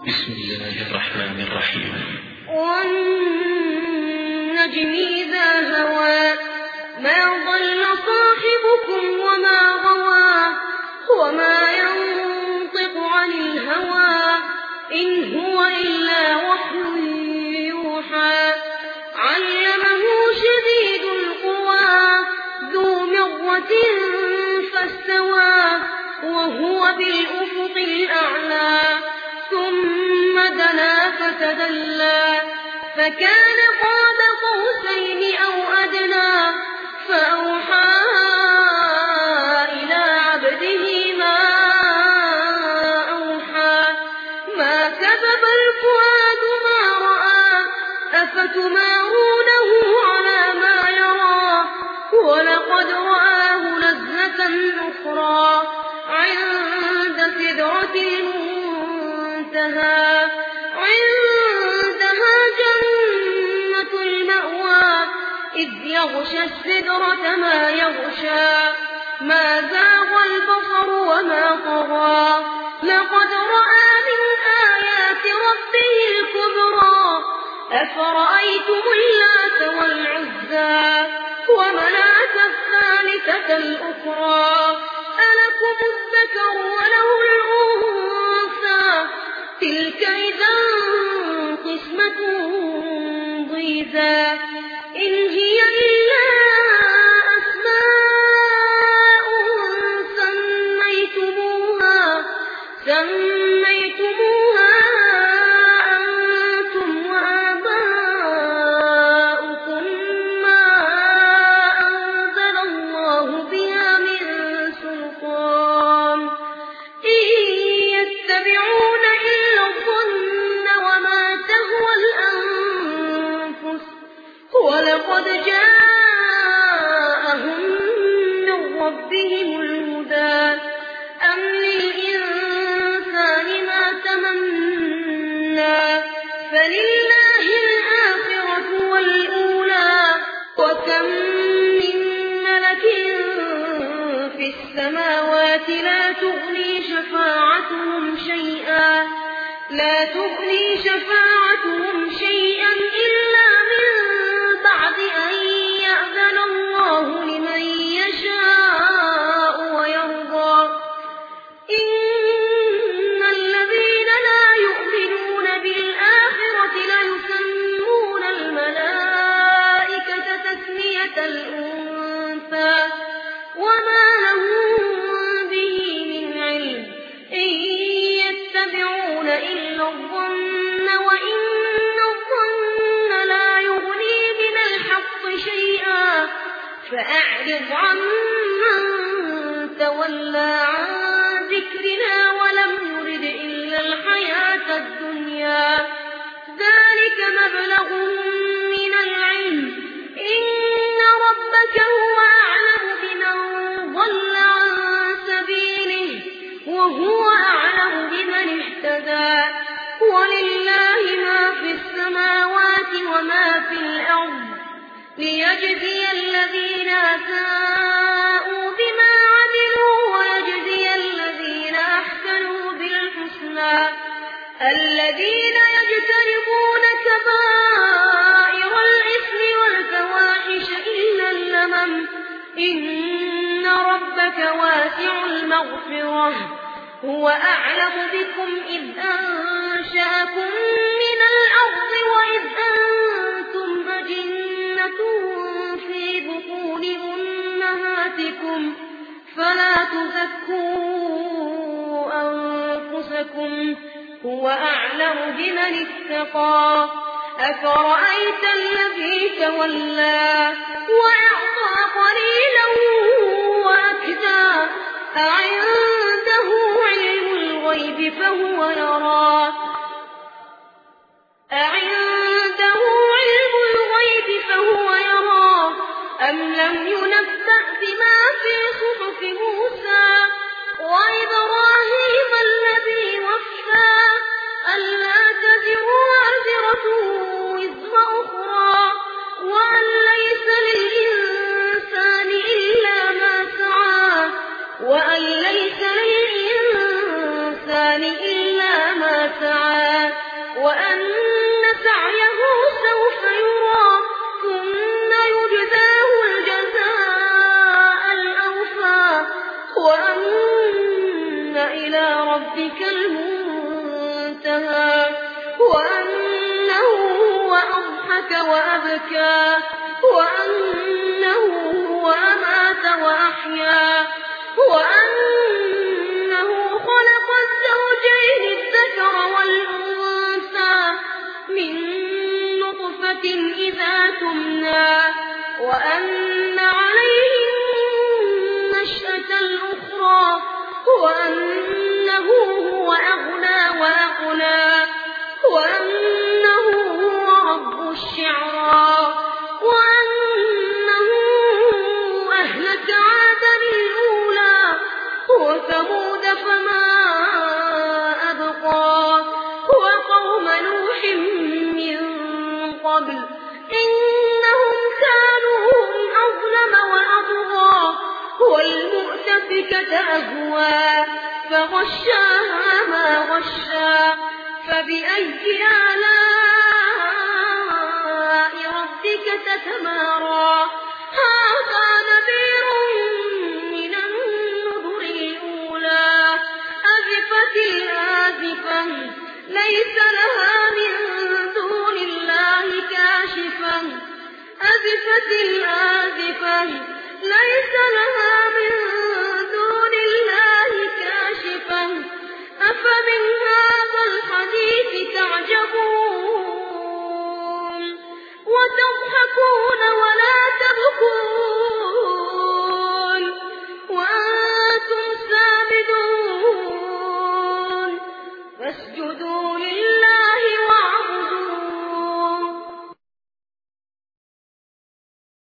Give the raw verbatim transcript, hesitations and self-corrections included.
بسم الله الرحمن الرحيم. والنجم إذا هوى ما ضل صاحبكم وما غوى وما ينطق عن الهوى إن هو إلا وحي يوحى علمه شديد القوى ذو مرة فاستوى وهو بالأفق الأعلى ثم دنا فتدلى فكان قاب قوسين أو أدنى فأوحى إلى عبده ما أوحى ما كذب الفؤاد ما رأى أفتمارونه على ما يرى ولقد رآه نزلة أخرى عند سدرة المنتهى عندها جنة المأوى إذ يغشى السدرة ما يغشى ما زاغ البصر وما طغى لقد رأى من آيات ربه الكبرى أفرأيتم اللات والعزى ومناة الثالثة الأخرى ألكم الذكر وله الأنثى تلك إذا قسمة ضيزى إن هي إلا أسماء سميتموها سميتموها أنتم وآباؤكم ما أنزل الله بها من سلطان إن يتبعون إلا الظن وما تهوى الأنفس ولقد جاءهم من ربهم الهدى أم للإنسان ما تمنى فلله الآخرة والأولى وكم من ملك في السماوات لا تغني شفاعتهم شيئا لا تغني شفاعتهم شيئا إلا من بعد أن يأذن الله لمن يشاء ويرضى إن الذين لا يؤمنون بالآخرة ليسمون الملائكة تسمية الأنثى وما لهم به من علم إن يتبعون إلا الظن وإن الظن لا يغني من الحق شيئا فأعرض عمن تولى عن ذكرنا ولم يرد إلا الحياة الدنيا ذلك مبلغهم من العلم إن ربك هو أعلم بمن ضل عن سبيله وهو أعلم بمن اهتدى ولله ما في السماوات وما في الأرض ليجزي الذين أساءوا بما عملوا ويجزي الذين أحسنوا بالحسنى الذين يجتنبون كبائر الإثم والفواحش إلا اللمم إن ربك واسع المغفرة هو أعلم بكم إذ أنشأكم من الأرض وإذ أنتم أجنة في بطون أمهاتكم فلا تزكوا أنفسكم هو أعلم بمن اتقى أفرأيت الذي تولى وأعطى قليلا وأكدى أعنده علم الغيب فهو يرى أعنده علم الغيب فهو يرى أم لم ينبأ بما في صحف موسى وإبراهيم الذي وفى ألا تزر وازرة وزر أخرى وأن ليس للإنسان إلا ما سعى وأن ليس للإنسان إلا ما وأن سعيه سوف يرى ثم يجزاه الجزاء الأوفى وأن إلى ربك المنتهى وأنه هو أضحك وأبكى وأنه هو أمات وأحيا وأنه خلق الزوجين الذكر والأنثى من نطفة إذا تمنى وأن عليه النشأة الأخرى وأنه هو أغنى وأقنى وأنه هو رب الشعرى وأنه أهلك عادا الأولى وثمود فما أبقى وقوم نوح من قبل إنهم كانوا هم أظلم وأطغى والمؤتفكة أهوى فغشاها ما غشى فبأي آلاء ربك تتمارى هذا نذير من النذر الأولى أزفت الآزفة ليس لها من دون الله كاشفة أزفت الآزفة ليس لها من دون الله كاشفة أفمن